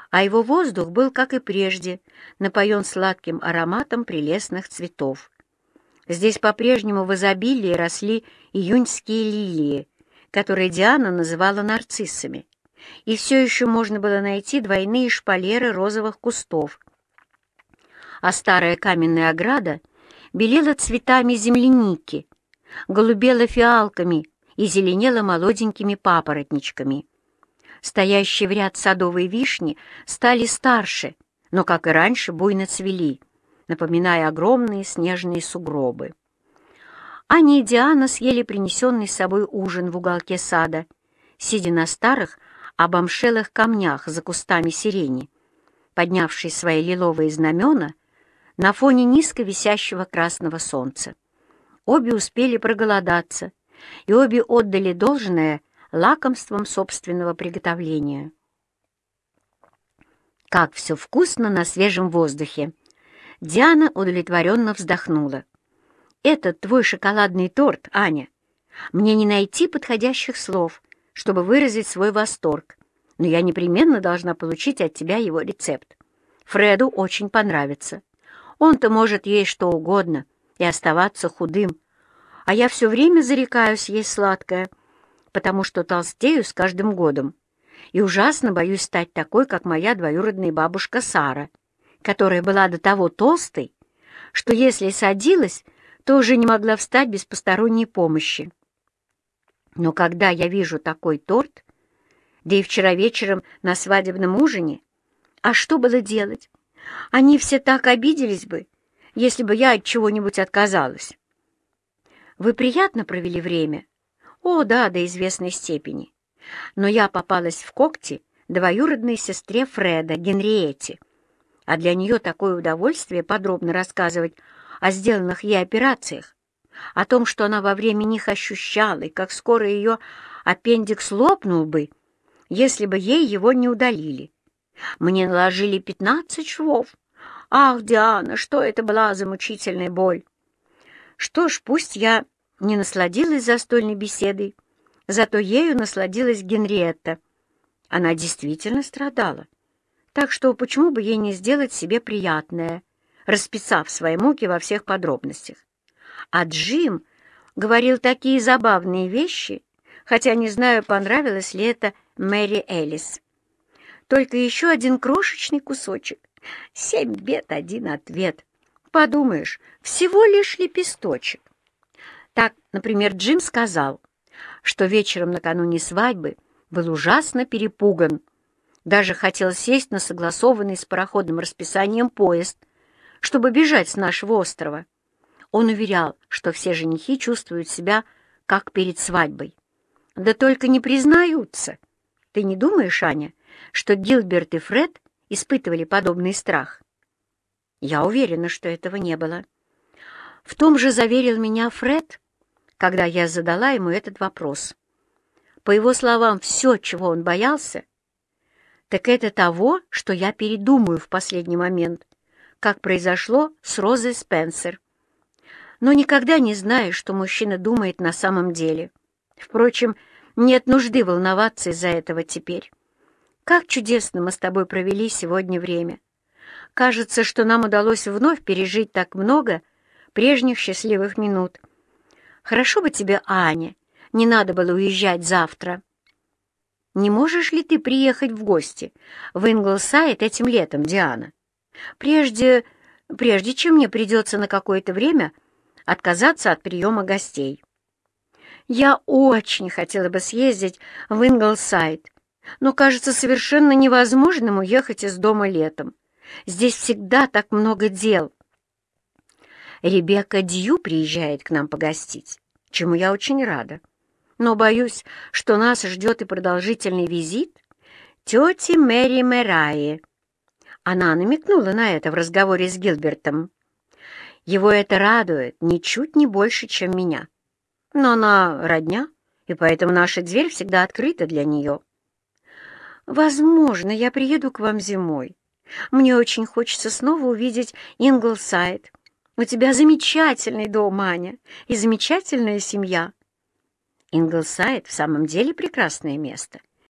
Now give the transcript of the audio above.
а его воздух был, как и прежде, напоен сладким ароматом прелестных цветов. Здесь по-прежнему в изобилии росли июньские лилии, которые Диана называла нарциссами, и все еще можно было найти двойные шпалеры розовых кустов. А старая каменная ограда белела цветами земляники, голубела фиалками и зеленела молоденькими папоротничками. Стоящие в ряд садовые вишни стали старше, но, как и раньше, буйно цвели, напоминая огромные снежные сугробы. Аня и Диана съели принесенный с собой ужин в уголке сада, сидя на старых, обомшелых камнях за кустами сирени, поднявшие свои лиловые знамена на фоне низко висящего красного солнца. Обе успели проголодаться, и обе отдали должное лакомствам собственного приготовления. Как все вкусно на свежем воздухе! Диана удовлетворенно вздохнула. «Этот твой шоколадный торт, Аня. Мне не найти подходящих слов, чтобы выразить свой восторг, но я непременно должна получить от тебя его рецепт. Фреду очень понравится. Он-то может есть что угодно и оставаться худым, а я все время зарекаюсь есть сладкое, потому что толстею с каждым годом и ужасно боюсь стать такой, как моя двоюродная бабушка Сара, которая была до того толстой, что если садилась, то уже не могла встать без посторонней помощи. Но когда я вижу такой торт, да и вчера вечером на свадебном ужине, а что было делать? Они все так обиделись бы, если бы я от чего-нибудь отказалась. Вы приятно провели время? О, да, до известной степени. Но я попалась в когти двоюродной сестре Фреда, Генриетте, а для нее такое удовольствие подробно рассказывать о сделанных ей операциях, о том, что она во время них ощущала, и как скоро ее аппендикс лопнул бы, если бы ей его не удалили. Мне наложили 15 швов. Ах, Диана, что это была за мучительная боль! Что ж, пусть я не насладилась застольной беседой, зато ею насладилась Генриетта. Она действительно страдала, так что почему бы ей не сделать себе приятное, расписав свои муки во всех подробностях. А Джим говорил такие забавные вещи, хотя не знаю, понравилось ли это Мэри Элис. Только еще один крошечный кусочек. 7 бед, один ответ. Подумаешь, всего лишь лепесточек. Так, например, Джим сказал, что вечером накануне свадьбы был ужасно перепуган. Даже хотел сесть на согласованный с пароходным расписанием поезд, чтобы бежать с нашего острова. Он уверял, что все женихи чувствуют себя как перед свадьбой. Да только не признаются. Ты не думаешь, Аня, что Гилберт и Фред испытывали подобный страх? Я уверена, что этого не было. В том же заверил меня Фред, когда я задала ему этот вопрос. По его словам, все, чего он боялся, так это того, что я передумаю в последний момент, как произошло с Розой Спенсер. Но никогда не знаешь, что мужчина думает на самом деле. Впрочем, нет нужды волноваться из-за этого теперь. Как чудесно мы с тобой провели сегодня время. Кажется, что нам удалось вновь пережить так много прежних счастливых минут. Хорошо бы тебе, Аня, не надо было уезжать завтра. Не можешь ли ты приехать в гости в Инглсайд этим летом, Диана? Прежде чем мне придется на какое-то время отказаться от приема гостей. Я очень хотела бы съездить в Инглсайд, но кажется совершенно невозможным уехать из дома летом. Здесь всегда так много дел. Ребекка Дью приезжает к нам погостить, чему я очень рада. Но боюсь, что нас ждет и продолжительный визит тети Мэри Мэраи. Она намекнула на это в разговоре с Гилбертом. Его это радует ничуть не больше, чем меня. Но она родня, и поэтому наша дверь всегда открыта для нее. Возможно, я приеду к вам зимой. Мне очень хочется снова увидеть Инглсайд. У тебя замечательный дом, Аня, и замечательная семья. Инглсайд в самом деле прекрасное место.